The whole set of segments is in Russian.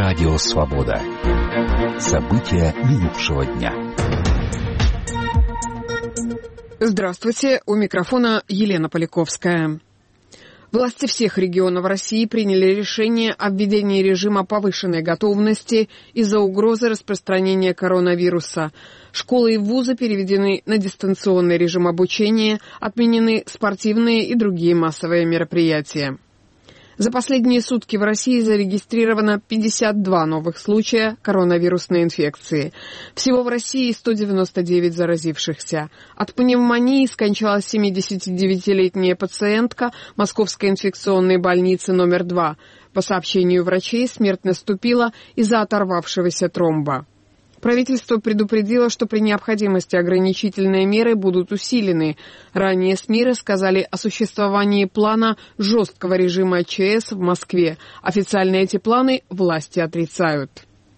Радио «Свобода». События минувшего дня. Здравствуйте, у микрофона Елена Поляковская. Власти всех регионов России приняли решение о введении режима повышенной готовности из-за угрозы распространения коронавируса. Школы и вузы переведены на дистанционный режим обучения, отменены спортивные и другие массовые мероприятия. За последние сутки в России зарегистрировано 52 новых случая коронавирусной инфекции. Всего в России 199 заразившихся. От пневмонии скончалась 79-летняя пациентка Московской инфекционной больницы номер 2. По сообщению врачей, смерть наступила из-за оторвавшегося тромба. Правительство предупредило, что при необходимости ограничительные меры будут усилены. Ранее СМИ рассказали о существовании плана жесткого режима ЧС в Москве. Официально эти планы власти отрицают.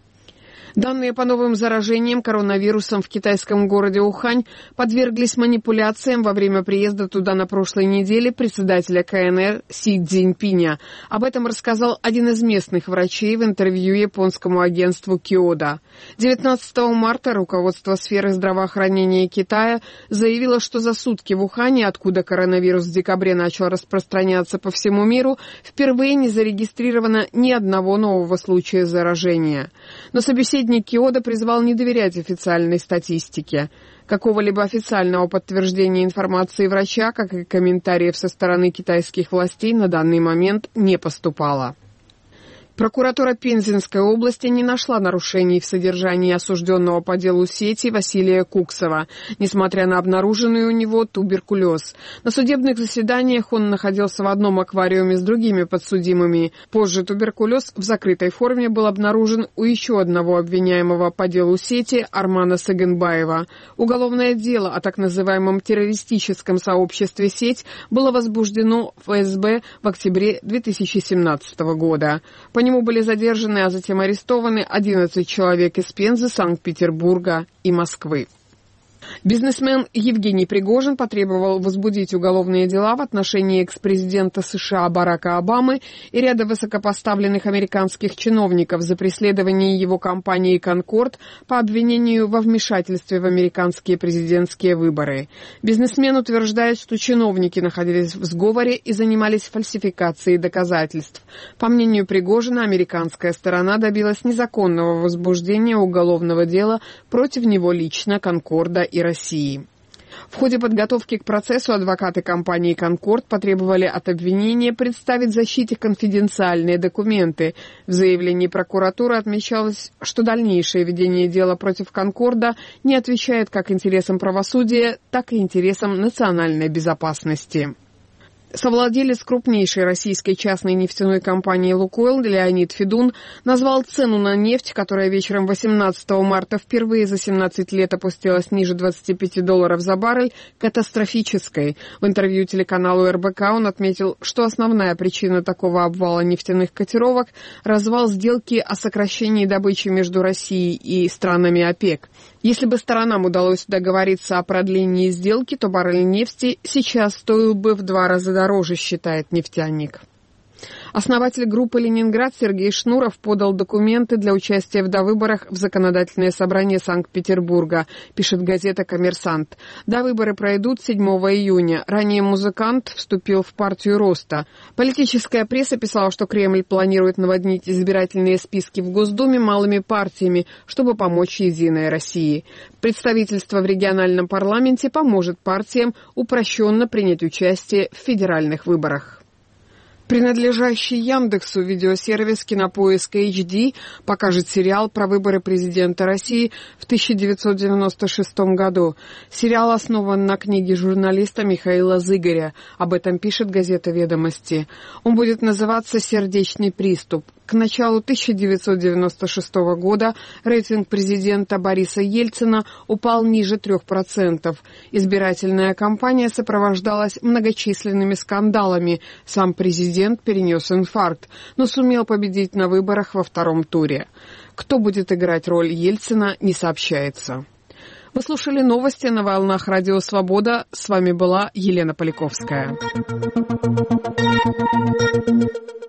Данные по новым заражениям коронавирусом в китайском городе Ухань подверглись манипуляциям во время приезда туда на прошлой неделе председателя КНР Си Цзиньпиня. Об этом рассказал один из местных врачей в интервью японскому агентству Киода. 19 марта руководство сферы здравоохранения Китая заявило, что за сутки в Ухане, откуда коронавирус в декабре начал распространяться по всему миру, впервые не зарегистрировано ни одного нового случая заражения. Но собеседник Киода призвал не доверять официальной статистике. Какого-либо официального подтверждения информации врача, как и комментариев со стороны китайских властей, на данный момент не поступало. Прокуратура Пензенской области не нашла нарушений в содержании осужденного по делу сети Василия Куксова, несмотря на обнаруженный у него туберкулез. На судебных заседаниях он находился в одном аквариуме с другими подсудимыми. Позже туберкулез в закрытой форме был обнаружен у еще одного обвиняемого по делу сети Армана Сагынбаева. Уголовное дело о так называемом террористическом сообществе «Сеть» было возбуждено в ФСБ в октябре 2017 года. По нему были задержаны, а затем арестованы 11 человек из Пензы, Санкт-Петербурга и Москвы. Бизнесмен Евгений Пригожин потребовал возбудить уголовные дела в отношении экс-президента США Барака Обамы и ряда высокопоставленных американских чиновников за преследование его компании «Конкорд» по обвинению во вмешательстве в американские президентские выборы. Бизнесмен утверждает, что чиновники находились в сговоре и занимались фальсификацией доказательств. По мнению Пригожина, американская сторона добилась незаконного возбуждения уголовного дела против него лично, «Конкорда» и России. В ходе подготовки к процессу адвокаты компании «Конкорд» потребовали от обвинения представить защите конфиденциальные документы. В заявлении прокуратуры отмечалось, что дальнейшее ведение дела против «Конкорда» не отвечает как интересам правосудия, так и интересам национальной безопасности. Совладелец крупнейшей российской частной нефтяной компании «Лукойл» Леонид Федун назвал цену на нефть, которая вечером 18 марта впервые за 17 лет опустилась ниже $25 за баррель, катастрофической. В интервью телеканалу РБК он отметил, что основная причина такого обвала нефтяных котировок – развал сделки о сокращении добычи между Россией и странами ОПЕК. Если бы сторонам удалось договориться о продлении сделки, то баррель нефти сейчас стоил бы в 2 раза дороже, считает нефтяник. Основатель группы «Ленинград» Сергей Шнуров подал документы для участия в довыборах в Законодательное собрание Санкт-Петербурга, пишет газета «Коммерсант». Довыборы пройдут 7 июня. Ранее музыкант вступил в партию Роста. Политическая пресса писала, что Кремль планирует наводнить избирательные списки в Госдуме малыми партиями, чтобы помочь «Единой России». Представительство в региональном парламенте поможет партиям упрощенно принять участие в федеральных выборах. Принадлежащий Яндексу видеосервис «Кинопоиск HD» покажет сериал про выборы президента России в 1996 году. Сериал основан на книге журналиста Михаила Зыгоря. Об этом пишет газета «Ведомости». Он будет называться «Сердечный приступ». К началу 1996 года рейтинг президента Бориса Ельцина упал ниже 3%. Избирательная кампания сопровождалась многочисленными скандалами. Сам президент перенес инфаркт, но сумел победить на выборах во 2-м туре. Кто будет играть роль Ельцина, не сообщается. Вы слушали новости на волнах Радио Свобода. С вами была Елена Поляковская.